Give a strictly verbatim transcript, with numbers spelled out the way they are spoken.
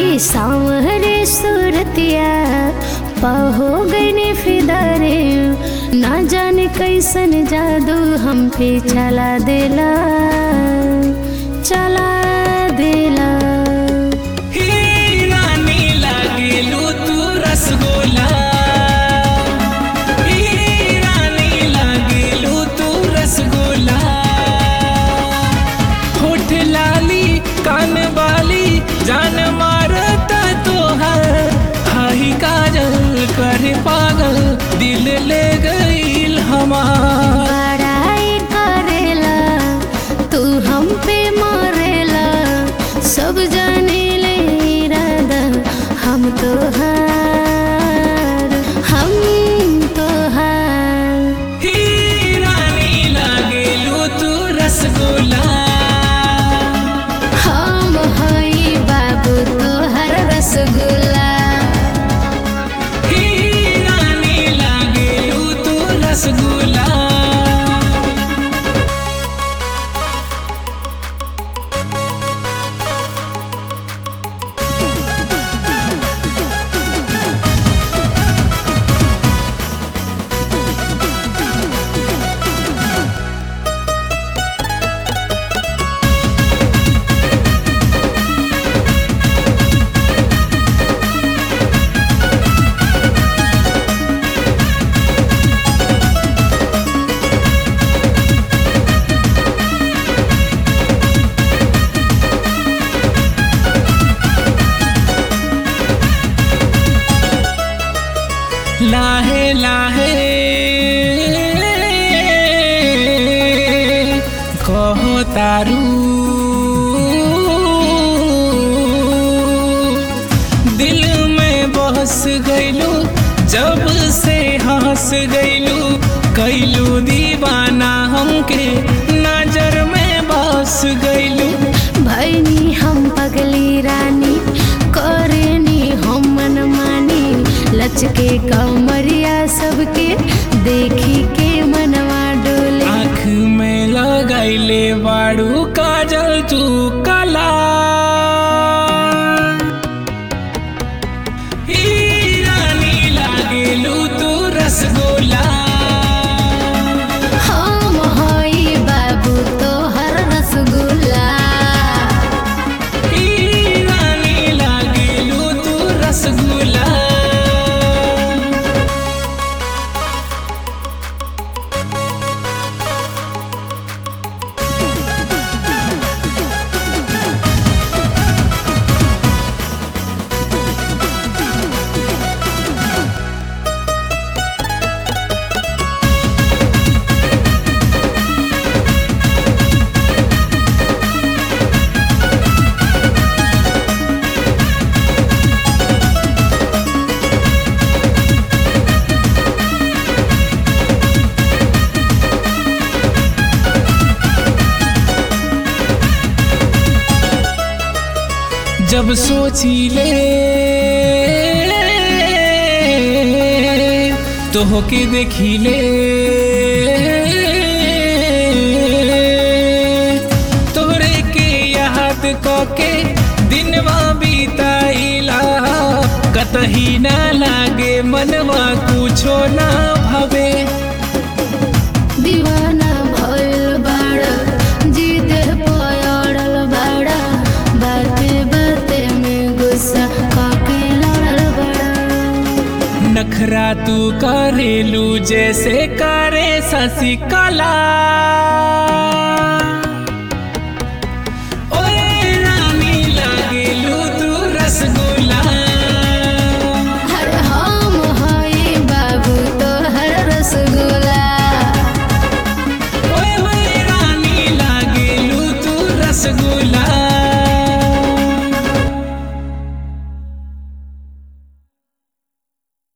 ई सांवरे सूरतिया पहो गईनी फिदा रे, ना जाने कैसन जादू हम पे चला देला चला देला। हे रानी लागेलू तू रसगोला, हे रानी लागेलू तू रसगोला। होठ लाली कान वाली जान मारता तोहर, हाही काजल करे पागल दिल ले गईल हमार। बड़ाई करेला तू हम पे मरेला, सब जाने ले इरादा हम तो हार हम तो हार। हे रानी लागेलू तू रसगोला, हम हई बाबू तोहर रसगुल्ला। हे रानी लागेलू तू रसगुल्ला। लाहे लाहे कहो तारू, दिल में बस गईलू जब से हंस गईलू, कैलू दीवाना हमके नजर में बस गईलू। भैनी हम पगली रानी करेनी हम मनमानी, लचके कमरिया सबके देखी के मनवा डोले। आँख में लगाइले बाड़ू काजल तू कला, हे रानी लागेलू तू रसगोला। हम हई बाबू तोहर रसगुल्ला, हे रानी लागेलू तू रसगुल्ला। जब सोची ले तो होके देखी ले, तोरे के याद के दिनवा बीताइला, कतही ना लागे मनवा कुछो ना भवे। दीवाना भइल बाड़ा जिद पड़ल बाड़ा, बाते बाते में गुस्सा काके लड़ल बाड़ा। नखरा तू करेलू जैसे करे शशिकला, ओए रानी लागेलू तू रसगुल्ला। हर हम हई बाबू तोहर रसगुल्ला, ओए ओए रानी लागेलू तू रसगुल्ला।